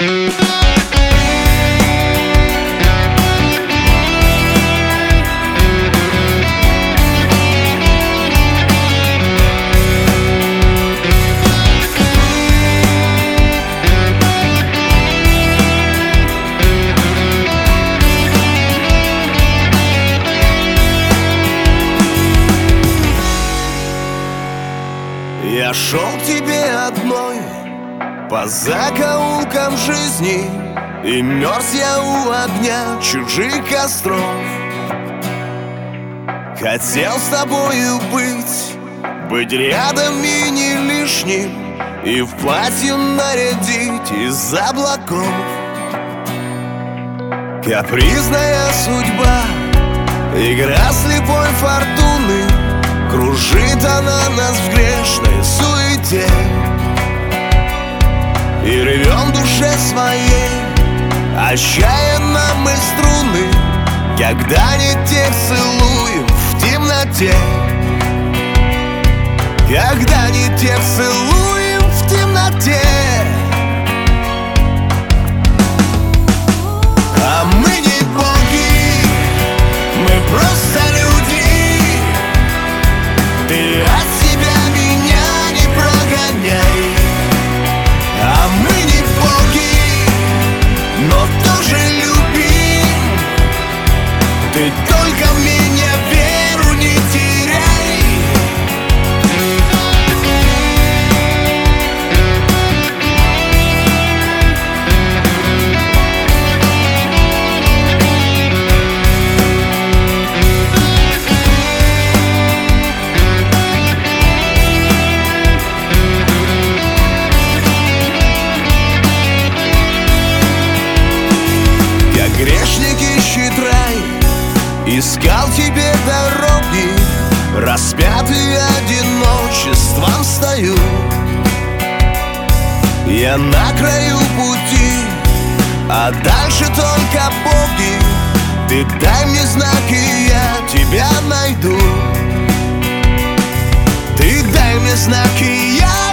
Я шел к тебе одной по закоулкам жизни, и мерз я у огня чужих костров. Хотел с тобою быть рядом и не лишним, и в платье нарядить из облаков. Капризная судьба, игра слепой фортуны, кружит она нас в грешной суете, и рвем душе своей отчаянно мы струны, когда не тех целуем в темноте, когда не тех целуем в темноте. А мы не боги, мы просто люди. Ты от себя меня не прогоняй. А мы не боги, но тоже любим. Ты только в меня веру не теряй. Грешник ищет рай, искал тебе дороги, распятый одиночеством стою. Я на краю пути, а дальше только боги. Ты дай мне знак, и я тебя найду. Ты дай мне знак, и я